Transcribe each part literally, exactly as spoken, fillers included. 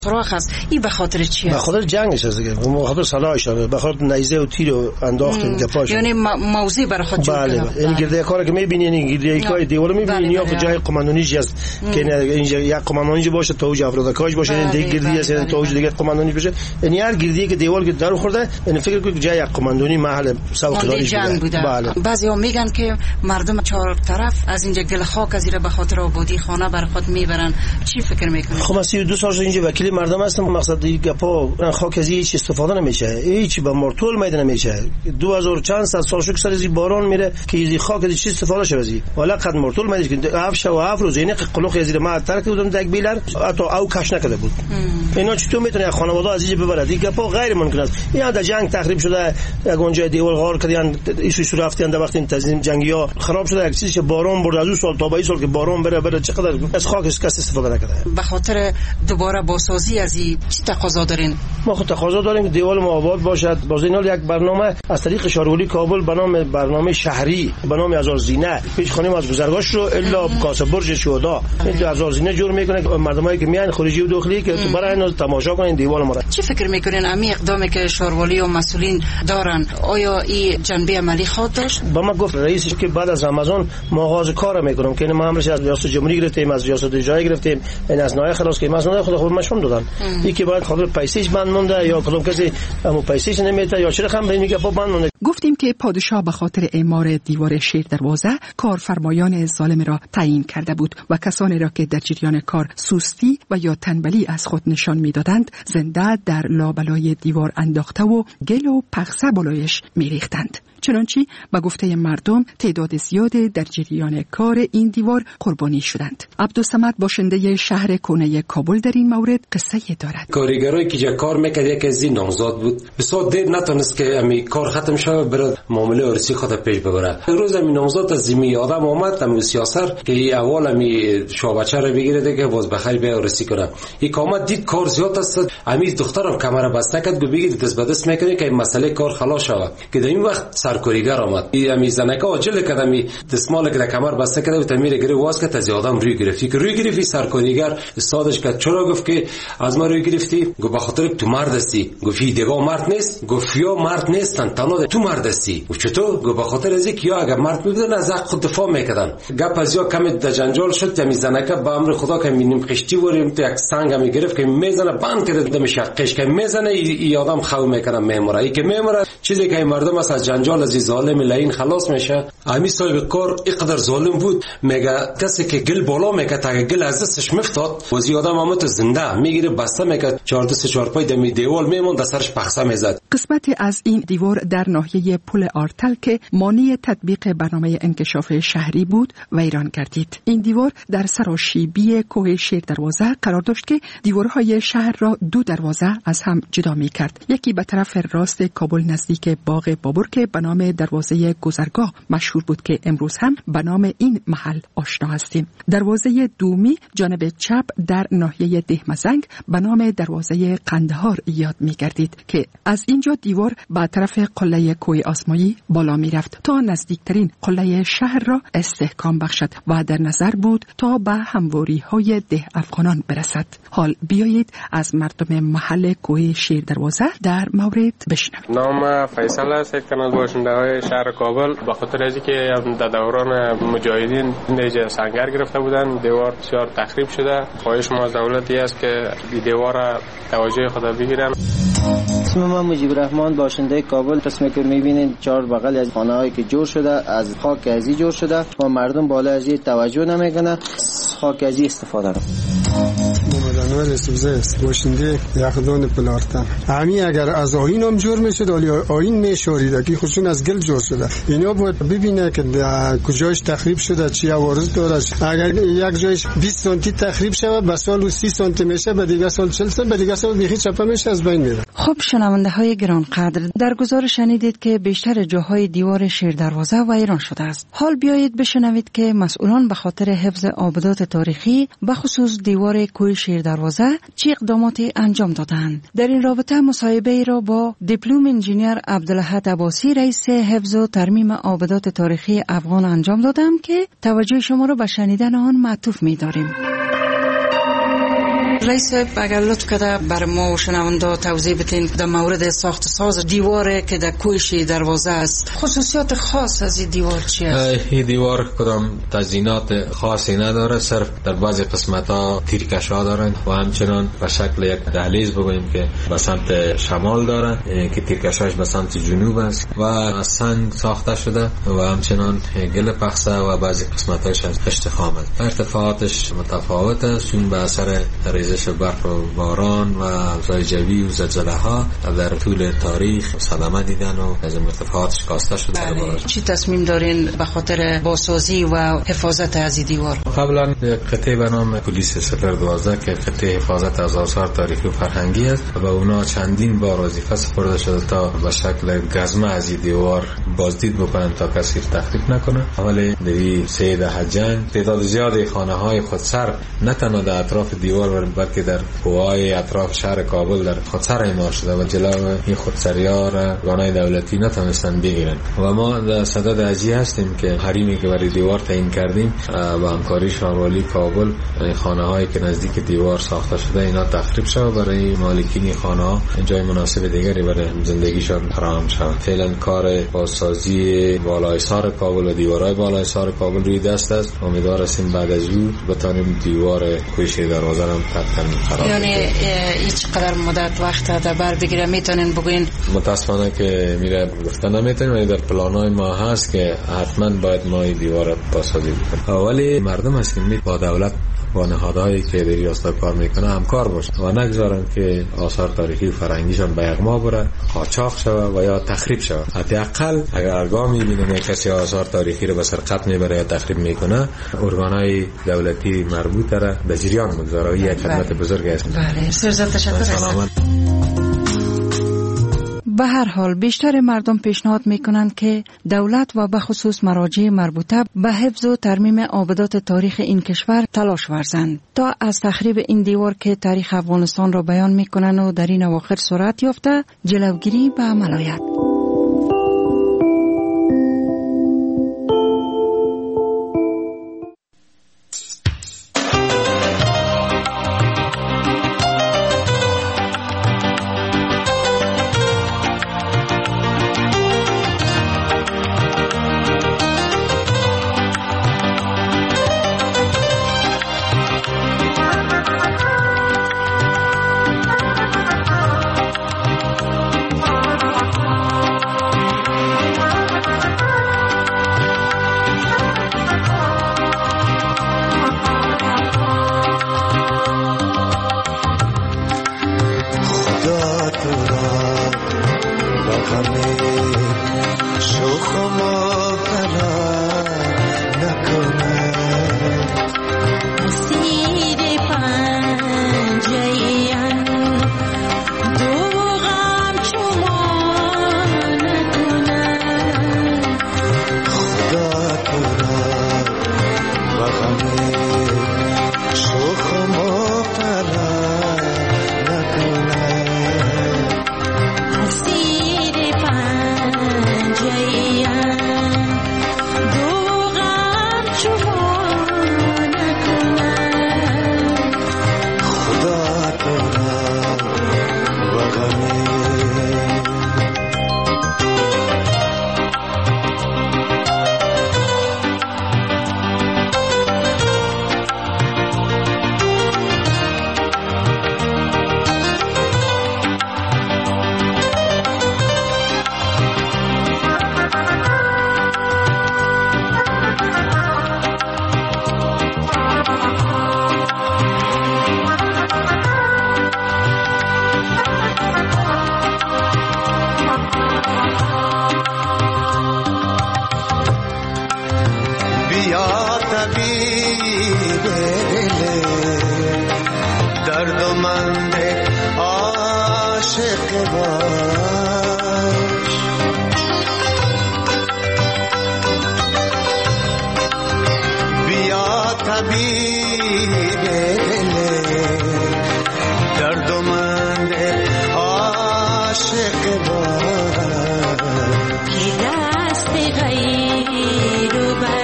سوراخ است. این به خاطر چی است؟ به خاطر جنگش است دیگه، به خاطر سلاحش، به خاطر نیزه و تیر و انداختن گپاش. یعنی موضوع برای خود جور بله. کرده. این گرده کاری که می‌بینین، این گرده کاری دیوار می‌بینین یا جای قماندانیش است که اینجا یک قماندانیش باشه، توج افرادکاش باشه، این دیگه گردی است، این توج دیگه قماندانی باشه. یعنی هر گردی که دیوار که در خورده، این فکر کنید جای یک قماندانی محل سوقداریش بوده. بله. بعضیا میگن که مردم چهار طرف از اینجا گل خاک از به خاطر آبادی خانه بر خود میبرن. چی فکر میکنید؟ خب من سی و دو سال اینجا وکیل مردم هستم. مقصد این گپا خاک از هیچ استفاده نمیشه، هیچ به مرتول میده نمیشه. دو هزار چند صد سال شو سر از باران میره که این خاک از چی استفاده شه بزی، ولی قد مرتول میده که هفت شب و هفت روز یعنی قلوخ از ما ترک بودم دک بیلر حتی او کش نکرده بود. اینا چطور میتونه خانواده از اینجا ببره؟ این گپا غیر ممکن است. این در جنگ تخریب شده، یک اونجا دیوار غار کردن، ایشو شو رفتن در وقت تنظیم جنگیا خراب شده، یک چیزی باران برد از اون سال تا به این سال که باران بره بره چقدر از خاک کس استفاده نکرده. به خاطر دوباره بازسازی از این چی تقاضا دارین؟ ما خود تقاضا داریم که دیوار ما آباد باشد. باز اینا یک برنامه از طریق شارولی کابل به نام برنامه شهری به نام هزار زینه هیچ خانم از گذرگاهش رو الا کاسه برج شهدا این هزار زینه جور میکنه که مردمایی که میان خارجی و داخلی که تو برای اینا تماشا کنن دیوار ما را. چی فکر میکنین امی اقدامی که شارولی و مسئولین دارن آیا این جنبه عملی خواهد داشت؟ با ما گفت رئیسش که بعد از رمضان ما آغاز کار میکنم که ما همش از ریاست جمهوری گرفتیم، از ریاست اجرایی گرفتیم، این از نای خلاص که مسئولین خود خود مشون دادن. یکی باید خاطر پیسش بند مونده یا کدوم کسی همو پیسش نمیده یا چرا هم به میگه بند مونده. گفتیم که پادشاه به خاطر اعمار دیوار شیر دروازه کارفرمایان ظالم را تعیین کرده بود و کسانی را که در جریان کار سستی و یا تنبلی از خود نشان میدادند زنده در لابلای دیوار انداخته و گل و پخسه بالایش میریختند. چنانچه به گفته مردم تعداد زیاد در جریان کار این دیوار قربانی شدند. عبدالصمد باشنده شهر کهنه کابل در این مورد قصه دارد. کارگرایی که جا کار میکرد یکی از این نامزاد بود، بسیار دیر نتونست که امی کار ختم شود برای معامله ارثی خود پیش ببره. روز امی نامزاد از زمین آدم آمد امی سیاسر که اول امی شوبچه رو بگیره که باز بخیر بیا ارثی کنه. یک آمد دید کار زیاد است، امی دخترم کمر بسته کرد، گفت بگید دست به دست میکنه که مسئله کار خلاص شود. که در این وقت سرکارگر آمد، امی زنکا عجله کرد، امی دستمال که کمر بسته کرد و تمیر گره واس که از آدم روی گرفتی که روی گرفتی. سرکارگر استادش کرد چرا؟ گفت که از ما روی گرفتی. گفت بخاطر تو مرد هستی. گفت دیگه مرد نیست. گفت یا مرد نیستن تنها تو مرد هستی. گفت چطور؟ گفت بخاطر از اینکه یا اگر مرد بودن از حق خود دفاع میکردن. گپ از یا کم در جنجال شد، امی زنکا با امر خدا که مینیم قشتی وریم تو یک سنگ می گرفت که میزنه بند کرد دم شقش که میزنه ای آدم خو میکنه میموره. ای که میموره چیزی که مردم از جنجال از ظالم لعین خلاص میشه. امی صاحب کار اینقدر ظالم بود، میگه کسی که گل بالا میکرد تا گل از دستش میفتاد و زی آدم همه تو زنده میگیره بسته میکرد، چهار دست چهار پای دمی دیوار میموند در سرش پخسه میزد. قسمت از این دیوار در ناحیه پل آرتل که مانع تطبیق برنامه انکشاف شهری بود ویران کردید. این دیوار در سراشیبی کوه شیر دروازه قرار داشت که دیوارهای شهر را دو دروازه از هم جدا میکرد. یکی به طرف راست کابل نزدیک باغ بابر که به نام دروازه گذرگاه مشهور بود که امروز هم به نام این محل آشنا هستیم. دروازه دومی جانب چپ در ناحیه دهمزنگ به نام دروازه قندهار یاد می‌گردید که از اینجا دیوار به طرف قله کوه آسمایی بالا می‌رفت تا نزدیکترین قله شهر را استحکام بخشد و در نظر بود تا به همواری‌های ده افغانان برسد. حال بیایید از مردم محل کوه شیر دروازه در مورد بشنویم. نام فیصل است، یک تن از باشنده‌های شهر کابل. به خاطر از اینکه در دوران مجاهدین اینجا سنگر گرفته بودن، دیوار بسیار تخریب شده. خواهش ما از دولتی است که این دیوار را توجه خود بگیرن. اسم من مجیب الرحمن باشنده کابل. قسمی که می‌بینید چهار بغل از خانه‌هایی که جور شده از خاک ازی جور شده و مردم بالا از این توجه نمیکنه، خاک ازی استفاده کنه. محمد سوزه است، باشنده یخدان پلارتن. همین اگر از آیین هم جور میشد ولی آیین میشورید که خصوصا از گل جور شده. اینا باید ببینه که کجاش تخریب شده، چی عوارض داره. اگر یک جایش بیست سانتی تخریب شود به سال سی سانتی میشه، به دیگه سال چهل سانتی، به دیگه سال بیخی چپه میشه، از بین میره. خب شنونده های گرانقدر، در گزارش شنیدید که بیشتر جاهای دیوار شیر دروازه ویران شده است. حال بیایید بشنوید که مسئولان به خاطر حفظ آبادات تاریخی به خصوص دیوار کوه شیر دروازه چه اقداماتی انجام دادند. در این رابطه مصاحبه ای را با دیپلم انجینیر عبدالحد عباسی رئیس حفظ و ترمیم آبادات تاریخی افغان انجام دادم که توجه شما را به شنیدن آن معطوف می‌داریم. رئیس اگر لطف کرده بر ما و شنونده توضیح بدین در مورد ساخت ساز دیواره که در کویش دروازه است، خصوصیات خاص از این دیوار چی است؟ این دیوار کدام تزیینات خاصی نداره، صرف در بعضی قسمت ها تیرکش‌ها دارن و همچنان به شکل یک دهلیز بگوییم که به سمت شمال داره که تیرکشاش به سمت جنوب است و از سنگ ساخته شده و همچنان گل پخسه و بعضی قسمتاش از خشت خام است. ارتفاعاتش متفاوت است چون به اثر ریزش برف و باران و ابزار جوی و زلزله ها در طول تاریخ صدمه دیدن و از ارتفاعاتش کاسته شده. بله. چی تصمیم دارین به خاطر بازسازی و حفاظت از این دیوار؟ قبلا قطعه به نام پلیس صفر دوازده که قطعه حفاظت از آثار تاریخی و فرهنگی است و اونا چندین بار وظیفه سپرده شده تا به شکل گزمه از این دیوار بازدید بکنن تا کسی تخریب نکنه. ولی در سه دهه جنگ تعداد زیادی خانه های خودسر نه تنها در اطراف دیوار بلکه در کوههای اطراف شهر کابل در خودسر اعمال شده و جلو این خودسری‌ها را ارگان‌های دولتی نتونستن بگیرن و ما در صدد ازی هستیم که حریمی که برای دیوار تعیین کردیم با همکاری شهروالی کابل خانه هایی که نزدیک دیوار ساخته شده اینا تخریب شود برای مالکین خانه ها جای مناسب دیگری برای زندگیشان فراهم شود. فعلا کار بازسازی بالای سار کابل و دیوارهای بالای سار کابل روی دست است. امیدوار هستیم بعد از او بتانیم دیوار کویش دروازه هم تکمیل قرار بدیم. یعنی هیچ قدر مدت وقت در بر بگیره میتونین بگوین؟ متاسفانه که میره گفته نمیتونیم ولی در پلانای ما هست که حتما باید ما این دیوار بازسازی بکنیم. ولی مردم هست که با دولت با نهادهایی که در ریاست کار میکنه همکار باشه و نگذارن که آثار تاریخی و فرهنگیشان به اغما بره، قاچاق شود و یا تخریب شود. حداقل اگر ارگاه میبینه کسی آثار تاریخی رو به سرقت میبره یا تخریب میکنه، ارگانهای دولتی مربوطه را به جریان بگذاره. یک خدمت بزرگ است. بله، سرزاد تشکر. به هر حال بیشتر مردم پیشنهاد میکنند که دولت و به خصوص مراجع مربوطه به حفظ و ترمیم آبادات تاریخ این کشور تلاش ورزند تا از تخریب این دیوار که تاریخ افغانستان را بیان میکنند و در این اواخر صورت یافته جلوگیری به عمل آید.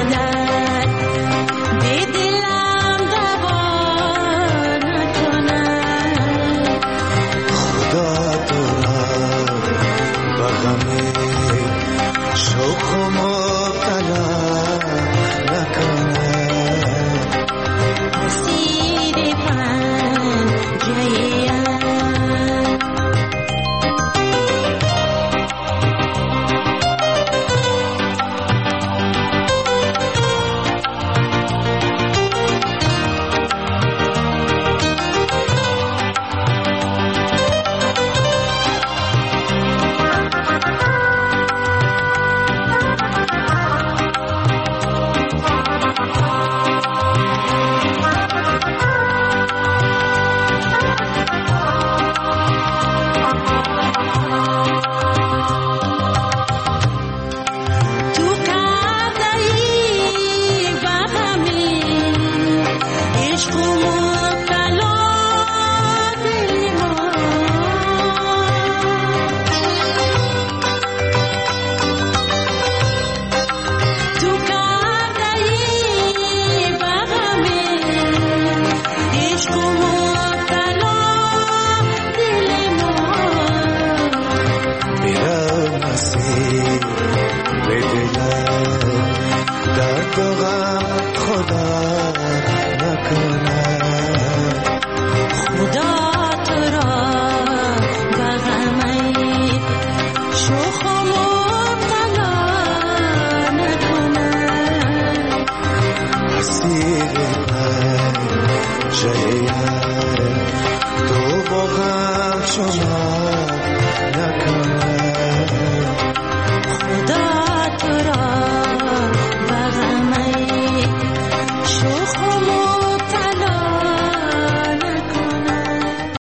دلم دوار نکنه شما